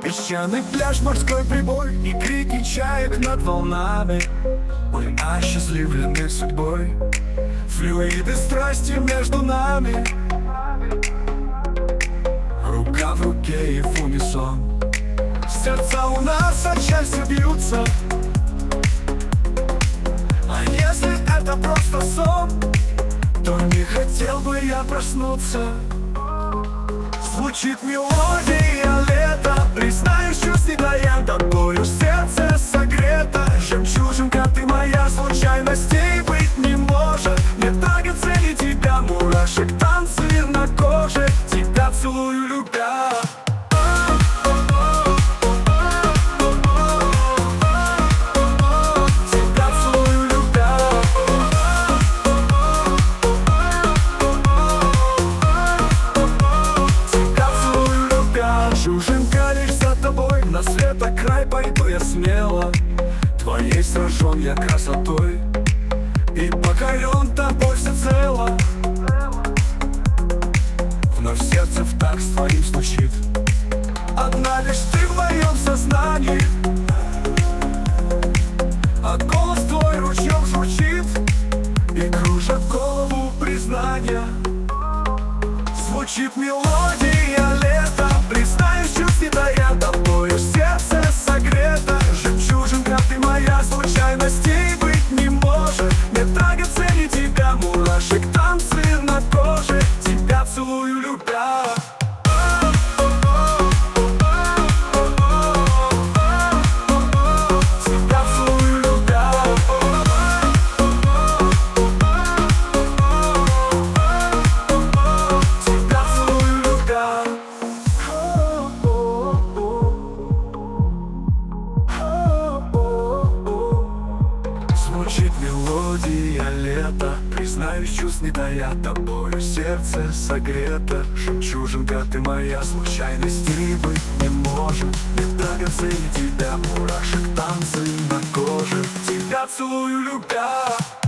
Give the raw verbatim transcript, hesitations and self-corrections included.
Песчаный пляж, морской прибой и крики чаек над волнами. Мы осчастливлены судьбой, флюиды страсти между нами. Рука в руке и в унисон, сердца у нас от счастья бьются. А если это просто сон, то не хотел бы я проснуться. Звучит мелодия лета, признаюсь, чувств не дает тобою сердце согрето. Жемчужинка, ты моя, случайностей быть не может. Мне драгоценней тебя, мурашек, танцы на коже. Тебя целую, любя. Жужжинка, лишь за тобой на света край пойду я смело. Твоей сражен я красотой и покорен тобой всецело. Вновь сердце в такт с твоим стучит, одна лишь ты в моем сознании. А голос твой ручьем журчит и кружит голову признания. Звучит мелодия лета, признаюсь, чувств не дает тобою сердце согрето. Жемчужинка, ты моя, случайностей быть не может. Мне драгоценней тебя, мурашек, танцы на коже. Тебя целую, любя. Звучит мелодия лета, признаюсь, чувств не тая тобою сердце согрето. Жемчужинка, ты моя, случайностей быть не может. Мне драгоценней тебя, мурашек, танцы на коже. Тебя целую, любя.